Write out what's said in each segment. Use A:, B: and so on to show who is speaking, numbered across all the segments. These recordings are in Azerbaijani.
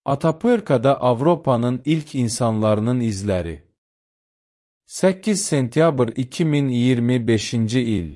A: Atapuerka'da Avropanın ilk insanlarının izləri. 8 sentyabr 2025-ci il.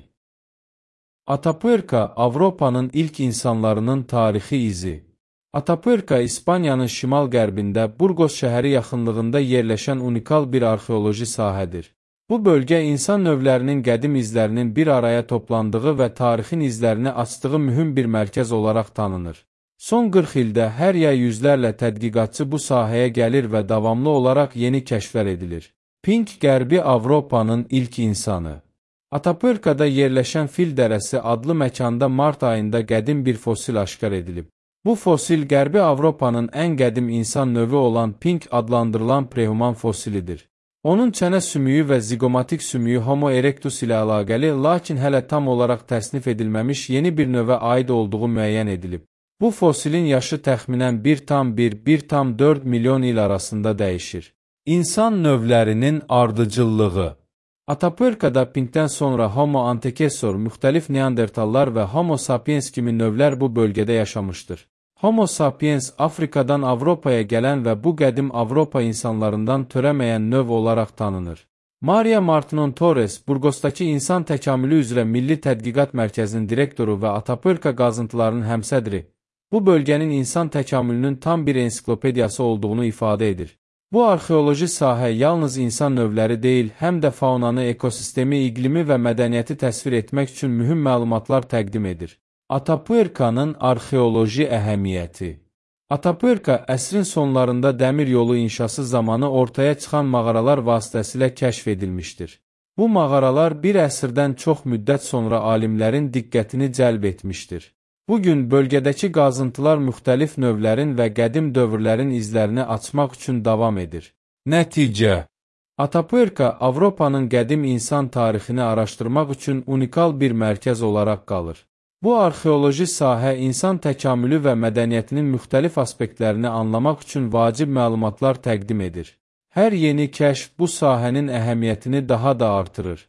A: Atapuerka, Avropanın ilk insanlarının tarixi izi. Atapuerka, İspaniyanın şimal-qərbində Burgos şəhəri yaxınlığında yerləşən unikal bir arxeoloji sahədir. Bu bölgə insan növlərinin qədim izlərinin bir araya toplandığı və tarixin izlərini açdığı mühüm bir mərkəz olaraq tanınır. Son 40 ildə hər yay yüzlərlə tədqiqatçı bu sahəyə gəlir və davamlı olaraq yeni kəşflər edilir. Pink, Qərbi Avropanın ilk insanı. Atapuerka'da yerləşən Fil Dərəsi adlı məkanda mart ayında qədim bir fosil aşkar edilib. Bu fosil Qərbi Avropanın ən qədim insan növü olan Pink adlandırılan prehuman fosilidir. Onun çənə sümüyü və zigomatik sümüyü Homo erectus ilə əlaqəli, lakin hələ tam olaraq təsnif edilməmiş yeni bir növə aid olduğu müəyyən edilib. Bu fosilin yaşı təxminən 1,1-1,4 milyon il arasında dəyişir. İnsan növlərinin ardıcıllığı. Atapuerka'da Pinkdən sonra Homo antecessor, müxtəlif neandertallar və Homo sapiens kimi növlər bu bölgədə yaşamışdır. Homo sapiens Afrikadan Avropaya gələn və bu qədim Avropa insanlarından törəməyən növ olaraq tanınır. Maria Martinon Torres, Burgosdakı İnsan Təkamülü üzrə Milli Tədqiqat Mərkəzinin direktoru və Atapuerka qazıntılarının həmsədri, bu bölgənin insan təkamülünün tam bir ensiklopediyası olduğunu ifadə edir. Bu arxeoloji sahə yalnız insan növləri deyil, həm də faunanı, ekosistemi, iqlimi və mədəniyyəti təsvir etmək üçün mühüm məlumatlar təqdim edir. Atapuerka'nın arxeoloji əhəmiyyəti. Atapuerka, əsrin sonlarında dəmir yolu inşası zamanı ortaya çıxan mağaralar vasitəsilə kəşf edilmişdir. Bu mağaralar bir əsrdən çox müddət sonra alimlərin diqqətini cəlb etmişdir. Bugün bölgədəki qazıntılar müxtəlif növlərin və qədim dövrlərin izlərini açmaq üçün davam edir. Nəticə. Atapuerka, Avropanın qədim insan tarixini araşdırmaq üçün unikal bir mərkəz olaraq qalır. Bu arxeoloji sahə insan təkamülü və mədəniyyətinin müxtəlif aspektlərini anlamaq üçün vacib məlumatlar təqdim edir. Hər yeni kəşf bu sahənin əhəmiyyətini daha da artırır.